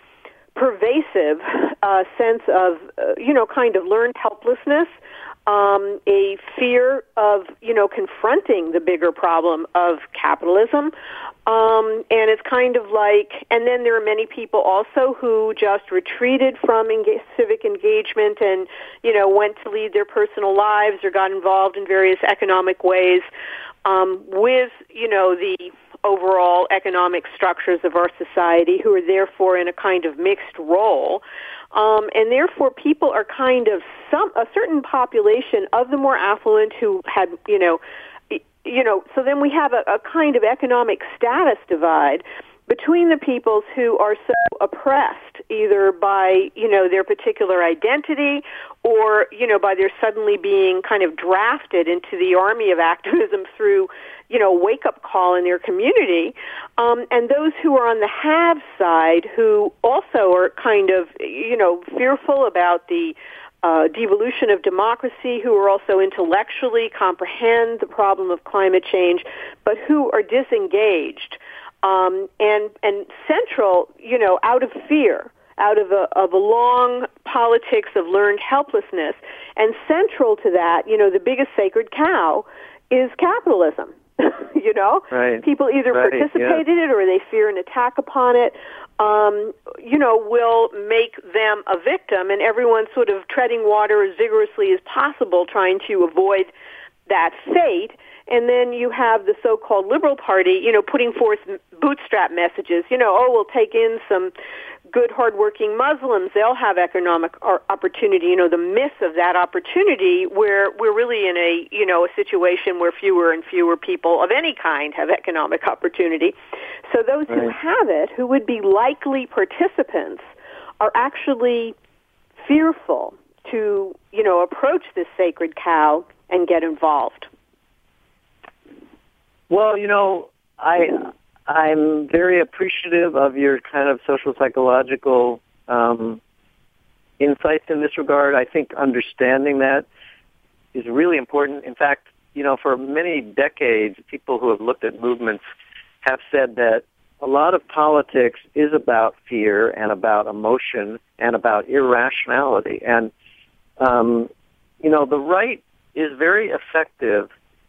Speaker 1: pervasive uh, sense of, uh, you know, kind of learned helplessness, um, a fear of, you know, confronting the bigger problem of capitalism. Um, and it's kind of like, and then there are many people also who just retreated from enga- civic engagement and, you know, went to lead their personal lives or got involved in various economic ways um, with, you know, the overall economic structures of our society, who are therefore in a kind of mixed role. Um, and therefore people are kind of some, a certain population of the more affluent who had, you know, you know, so then we have a, a kind of economic status divide between the peoples who are so oppressed either by, you know, their particular identity or, you know, by their suddenly being kind of drafted into the army of activism through, you know, wake-up call in their community, um, and those who are on the have side who also are kind of, you know, fearful about the uh, devolution of democracy, who are also intellectually comprehend the problem of climate change, but who are disengaged um, and and central, you know, out of fear, out of a, of a long politics of learned helplessness, and central to that, you know, the biggest sacred cow is capitalism. You know,
Speaker 2: right.
Speaker 1: people either
Speaker 2: right.
Speaker 1: participate
Speaker 2: yeah.
Speaker 1: in it or they fear an attack upon it, um, you know, will make them a victim, and everyone's sort of treading water as vigorously as possible, trying to avoid that fate. And then you have the so-called Liberal Party, you know, putting forth bootstrap messages, you know, oh, we'll take in some good, hardworking Muslims, they'll have economic opportunity, you know, the myth of that opportunity where we're really in a, you know, a situation where fewer and fewer people of any kind have economic opportunity. So those right. who have it, who would be likely participants, are actually fearful to, you know, approach this sacred cow and get involved?
Speaker 2: Well, you know, I, I'm very appreciative of your kind of social psychological um, insights in this regard. I think understanding that is really important. In fact, you know, for many decades, people who have looked at movements have said that a lot of politics is about fear and about emotion and about irrationality. And, um, you know, the right is very effective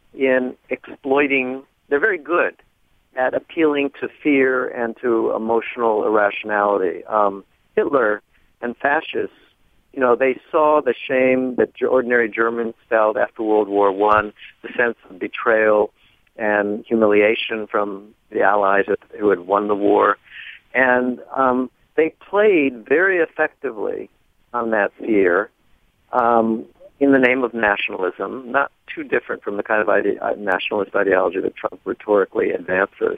Speaker 2: in exploiting, they're very good at appealing to fear and to emotional irrationality. Um, Hitler and fascists, you know, they saw the shame that ordinary Germans felt after World War One, the sense of betrayal and humiliation from the Allies who had won the war. And um, they played very effectively on that fear um, in the name of nationalism, not too different from the kind of ide- nationalist ideology that Trump rhetorically advances.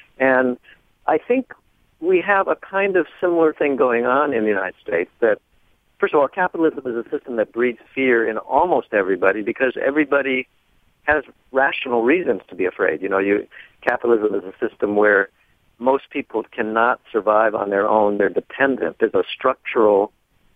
Speaker 2: And I think we have a kind of similar thing going on in the United States that, first of all, capitalism is a system that breeds fear in almost everybody because everybody has rational reasons to be afraid. You know, you, capitalism is a system where most people cannot survive on their own. They're dependent. There's a structural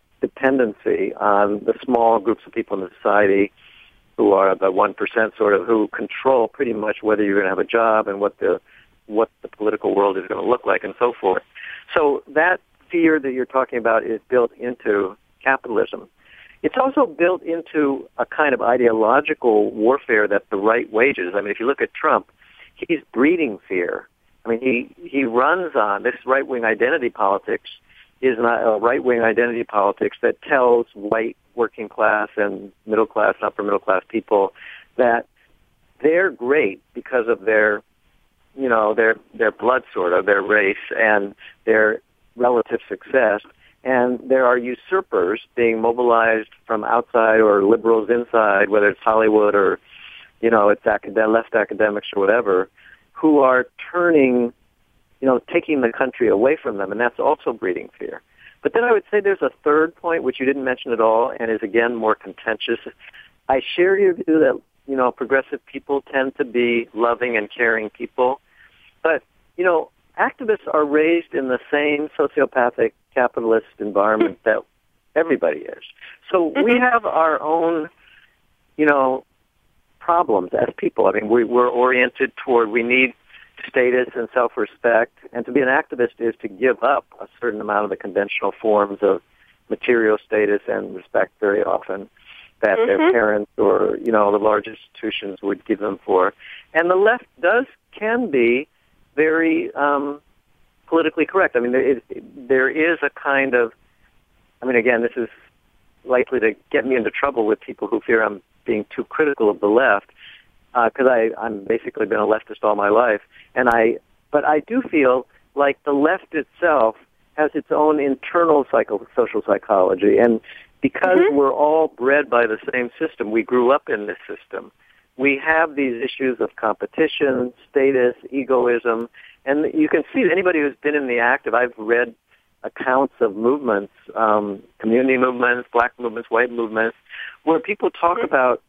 Speaker 2: dependency on the small groups of people in the society who are the one percent sort of, who control pretty much whether you're going to have a job and what the what the political world is going to look like and so forth. So that fear that you're talking about is built into capitalism. It's also built into a kind of ideological warfare that the right wages. I mean, if you look at Trump, he's breeding fear. I mean, he, he runs on this right-wing identity politics is not a right-wing identity politics that tells white working class and middle class, upper middle class people that they're great because of their, you know, their, their blood sort of, their race and their relative success. And there are usurpers being mobilized from outside or liberals inside, whether it's Hollywood or, you know, it's academic, left academics or whatever, who are turning, you know, taking the country away from them, and that's also breeding fear. But then I would say there's a third point, which you didn't mention at all, and is, again, more contentious. I share your view that, you know, progressive people tend to be loving and caring people. But, you know, activists are raised in the same sociopathic capitalist environment that everybody is. So we have our own, you know, problems as people. I mean, we, we're oriented toward, we need status and self-respect, and to be an activist is to give up a certain amount of the conventional forms of material status and respect very often that mm-hmm. their parents or, you know, the large institutions would give them for. And the left does, can be very um, politically correct. I mean, there is, there is a kind of, I mean, again, this is likely to get me into trouble with people who fear I'm being too critical of the left, because uh, I I'm basically been a leftist all my life, and I but I do feel like the left itself has its own internal psycho, social psychology, and because mm-hmm. we're all bred by the same system, we grew up in this system. We have these issues of competition, status, egoism, and you can see that anybody who's been in the active, I've read accounts of movements, um, community movements, black movements, white movements, where people talk mm-hmm. about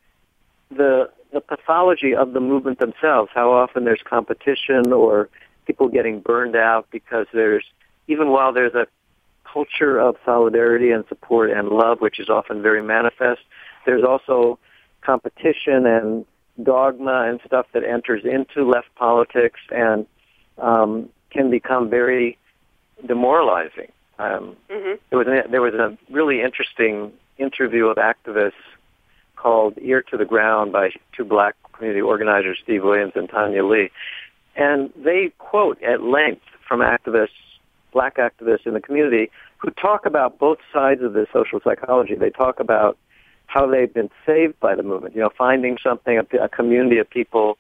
Speaker 2: the the pathology of the movement themselves, how often there's competition or people getting burned out because there's, even while there's a culture of solidarity and support and love, which is often very manifest, there's also competition and dogma and stuff that enters into left politics and um, can become very demoralizing. Um, mm-hmm. there was a, there was a really interesting interview of activists called Ear to the Ground by two black community organizers, Steve Williams and Tanya Lee. And they quote at length from activists, black activists in the community, who talk about both sides of the social psychology. They talk about how they've been saved by the movement, you know, finding something, a, a community of people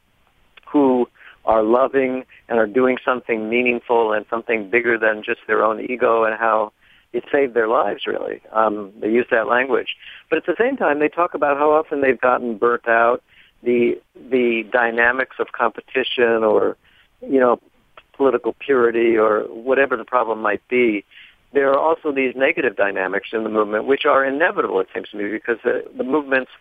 Speaker 2: who are loving and are doing something meaningful and something bigger than just their own ego, and how it saved their lives, really. Um, they use that language. But at the same time, they talk about how often they've gotten burnt out, the the dynamics of competition or, you know, political purity or whatever the problem might be. There are also these negative dynamics in the movement, which are inevitable, it seems to me, because the, the movements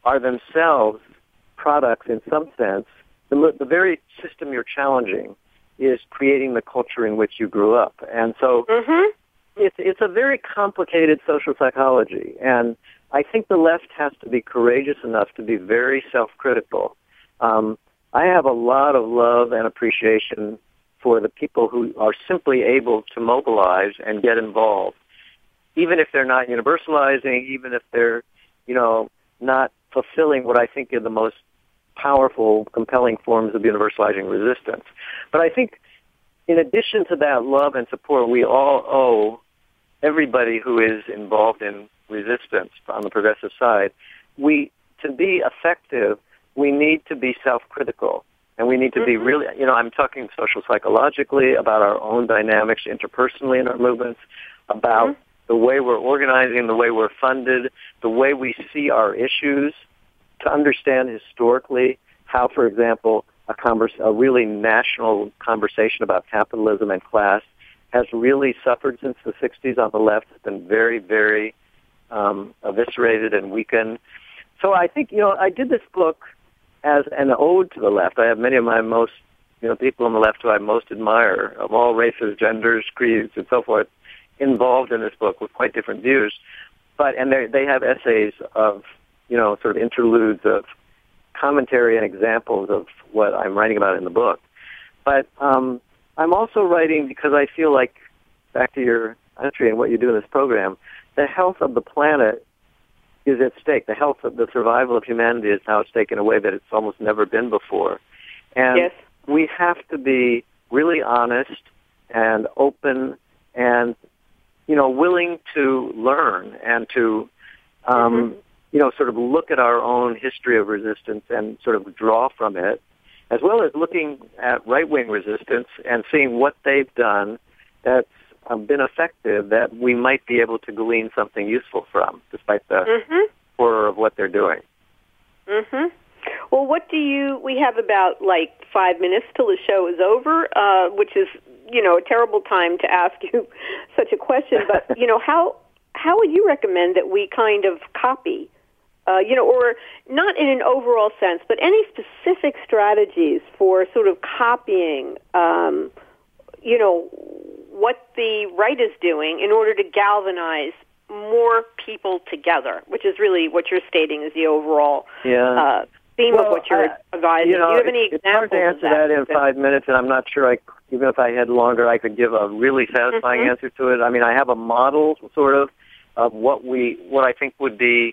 Speaker 2: are themselves products in some sense. The, the very system you're challenging is creating the culture in which you grew up. And so
Speaker 1: mm-hmm.
Speaker 2: it's, it's a very complicated social psychology. And I think the left has to be courageous enough to be very self-critical. Um, I have a lot of love and appreciation for the people who are simply able to mobilize and get involved, even if they're not universalizing, even if they're, you know, not fulfilling what I think are the most powerful, compelling forms of universalizing resistance. But I think in addition to that love and support, we all owe everybody who is involved in resistance on the progressive side, we, to be effective, we need to be self-critical. And we need to be really, you know, I'm talking social psychologically about our own dynamics interpersonally in our movements, about mm-hmm. the way we're organizing, the way we're funded, the way we see our issues, to understand historically how, for example, a, converse, a really national conversation about capitalism and class has really suffered since the sixties on the left. It's been very, very um, eviscerated and weakened. So I think, you know, I did this book as an ode to the left. I have many of my most, you know, people on the left who I most admire, of all races, genders, creeds, and so forth, involved in this book with quite different views. But, and they they have essays of, you know, sort of interludes of commentary and examples of what I'm writing about in the book. But um, I'm also writing because I feel like, back to your entry and what you do in this program, the health of the planet is at stake. The health of the survival of humanity is now at stake in a way that it's almost never been before. And
Speaker 1: yes.
Speaker 2: we have to be really honest and open and, you know, willing to learn and to, um, mm-hmm. you know, sort of look at our own history of resistance and sort of draw from it, as well as looking at right-wing resistance and seeing what they've done that's Um, been effective that we might be able to glean something useful from, despite the
Speaker 1: mm-hmm.
Speaker 2: horror of what they're doing.
Speaker 1: Mm-hmm. Well, what do you, we have about like five minutes till the show is over, uh, which is, you know, a terrible time to ask you such a question, but, you know, how, how would you recommend that we kind of copy, uh, you know, or not in an overall sense, but any specific strategies for sort of copying, um, you know, what the right is doing in order to galvanize more people together, which is really what you're stating is the overall
Speaker 2: yeah.
Speaker 1: uh, theme
Speaker 2: well,
Speaker 1: of what you're
Speaker 2: I,
Speaker 1: advising.
Speaker 2: You know,
Speaker 1: Do you have any
Speaker 2: it's
Speaker 1: examples
Speaker 2: hard to answer
Speaker 1: of that?
Speaker 2: that in five minutes, and I'm not sure I, even if I had longer, I could give a really satisfying
Speaker 1: mm-hmm.
Speaker 2: answer to it. I mean, I have a model, sort of, of what we, what I think would be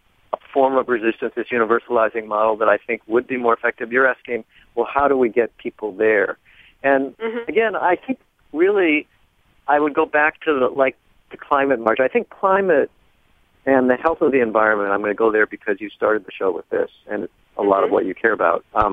Speaker 2: a form of resistance, this universalizing model that I think would be more effective. You're asking, well, how do we get people there? And
Speaker 1: mm-hmm.
Speaker 2: again, I think really I would go back to the, like the climate march. I think climate and the health of the environment, I'm going to go there because you started the show with this and it's a lot of what you care about. Um,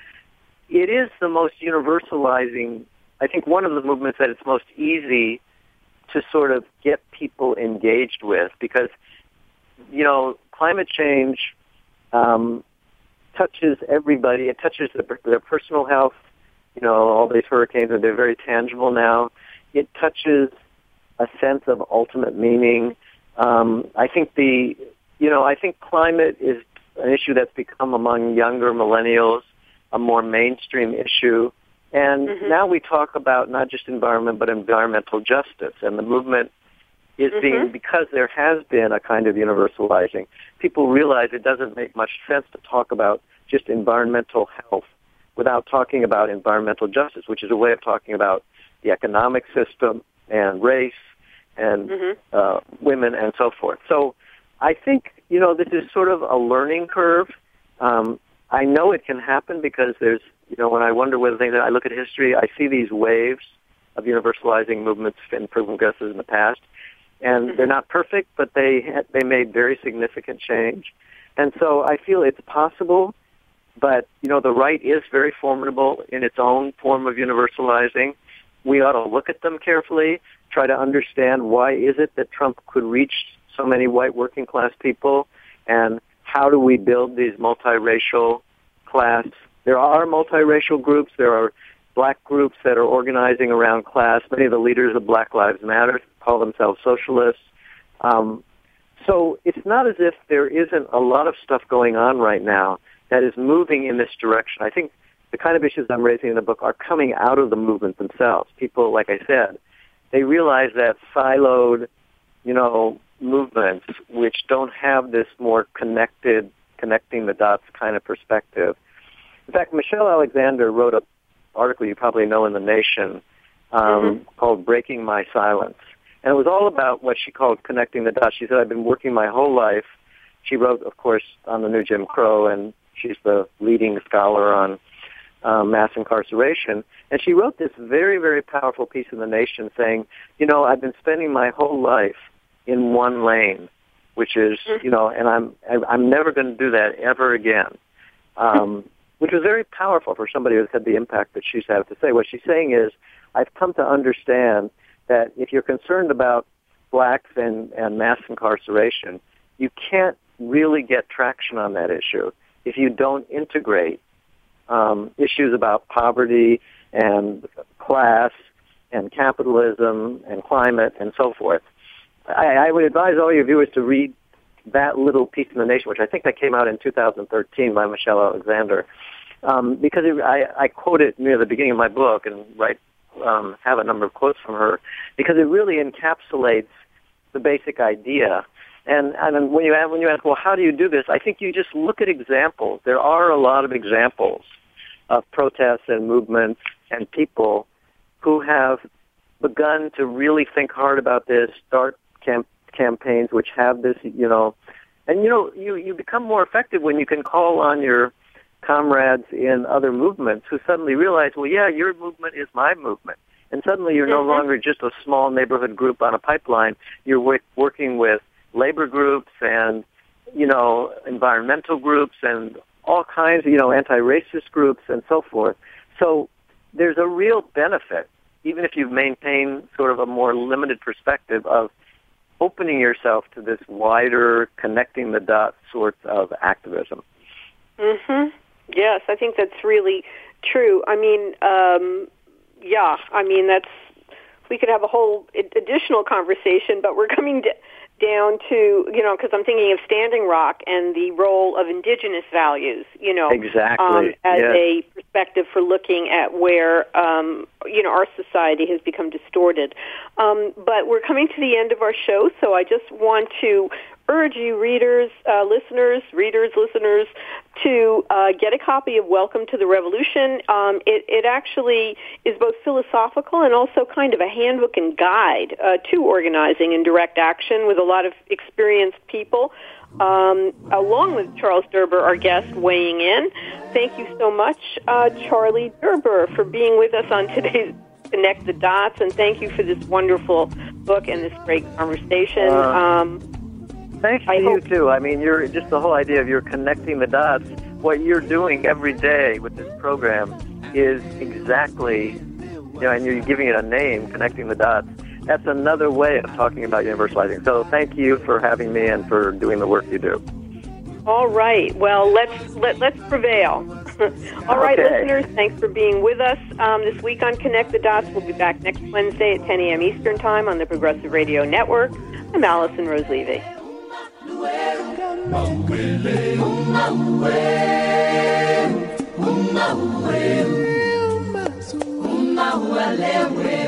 Speaker 2: it is the most universalizing, I think one of the movements that it's most easy to sort of get people engaged with because, you know, climate change um, touches everybody. It touches their, their personal health. You know, all these hurricanes, are they're very tangible now. It touches a sense of ultimate meaning. Um, I think the, you know, I think climate is an issue that's become among younger millennials a more mainstream issue. And
Speaker 1: mm-hmm.
Speaker 2: now we talk about not just environment, but environmental justice. And the movement is
Speaker 1: mm-hmm.
Speaker 2: being, because there has been a kind of universalizing, people realize it doesn't make much sense to talk about just environmental health without talking about environmental justice, which is a way of talking about the economic system and race and
Speaker 1: mm-hmm.
Speaker 2: uh, women and so forth. So I think, you know, this is sort of a learning curve. Um, I know it can happen because there's, you know, when I wonder whether things, I look at history, I see these waves of universalizing movements in progressives in the past, and mm-hmm. they're not perfect, but they they made very significant change. And so I feel it's possible, but, you know, the right is very formidable in its own form of universalizing. We ought to look at them carefully, try to understand why is it that Trump could reach so many white working class people, and how do we build these multiracial class. There are multiracial groups. There are black groups that are organizing around class. Many of the leaders of Black Lives Matter call themselves socialists. Um, So it's not as if there isn't a lot of stuff going on right now that is moving in this direction. I think the kind of issues I'm raising in the book are coming out of the movement themselves. People, like I said, they realize that siloed, you know, movements which don't have this more connected, connecting the dots kind of perspective. In fact, Michelle Alexander wrote an article you probably know in The Nation um, mm-hmm. called Breaking My Silence. And it was all about what she called connecting the dots. She said, I've been working my whole life. She wrote, of course, on the new Jim Crow, and she's the leading scholar on um, mass incarceration. And she wrote this very, very powerful piece in The Nation saying, you know, I've been spending my whole life in one lane, which is, you know, and I'm I'm never going to do that ever again, um, which was very powerful for somebody who's had the impact that she's had to say. What she's saying is, I've come to understand that if you're concerned about blacks and, and mass incarceration, you can't really get traction on that issue if you don't integrate um, issues about poverty and class and capitalism and climate and so forth. I, I would advise all your viewers to read that little piece in The Nation, which I think that came out in two thousand thirteen by Michelle Alexander, um, because it, I, I quote it near the beginning of my book and write Um, have a number of quotes from her, because it really encapsulates the basic idea. And, and when you ask, when you ask, well, how do you do this? I think you just look at examples. There are a lot of examples of protests and movements and people who have begun to really think hard about this, start camp- campaigns which have this, you know, and you know, you, you become more effective when you can call on your comrades in other movements who suddenly realize, well, yeah, your movement is my movement. And suddenly you're mm-hmm. no longer just a small neighborhood group on a pipeline. You're w- working with labor groups and, you know, environmental groups and all kinds of, you know, anti-racist groups and so forth. So there's a real benefit, even if you maintain sort of a more limited perspective, of opening yourself to this wider, connecting the dots sorts of activism.
Speaker 1: Mm-hmm. Yes, I think that's really true. I mean, um, yeah, I mean, that's, we could have a whole additional conversation, but we're coming d- down to, you know, because I'm thinking of Standing Rock and the role of indigenous values, you know,
Speaker 2: exactly.
Speaker 1: um, as
Speaker 2: yes.
Speaker 1: a perspective for looking at where, um, you know, our society has become distorted. Um, but we're coming to the end of our show, so I just want to urge you, readers, uh, listeners, readers, listeners, to uh, get a copy of Welcome to the Revolution. Um, it, it actually is both philosophical and also kind of a handbook and guide uh, to organizing and direct action, with a lot of experienced people, um, along with Charles Derber, our guest, weighing in. Thank you so much, uh, Charlie Derber, for being with us on today's Connect the Dots, and thank you for this wonderful book and this great conversation.
Speaker 2: Uh,
Speaker 1: um,
Speaker 2: Thanks to
Speaker 1: I
Speaker 2: you,
Speaker 1: hope-
Speaker 2: too. I mean, you're just the whole idea of you're connecting the dots. What you're doing every day with this program is exactly, you know, and you're giving it a name, connecting the dots. That's another way of talking about universalizing. So thank you for having me and for doing the work you do.
Speaker 1: All right. Well, let's let, let's prevail. All right,
Speaker 2: okay.
Speaker 1: listeners, thanks for being with us um, this week on Connect the Dots. We'll be back next Wednesday at ten a.m. Eastern Time on the Progressive Radio Network. I'm Allison Rose Levy. Uma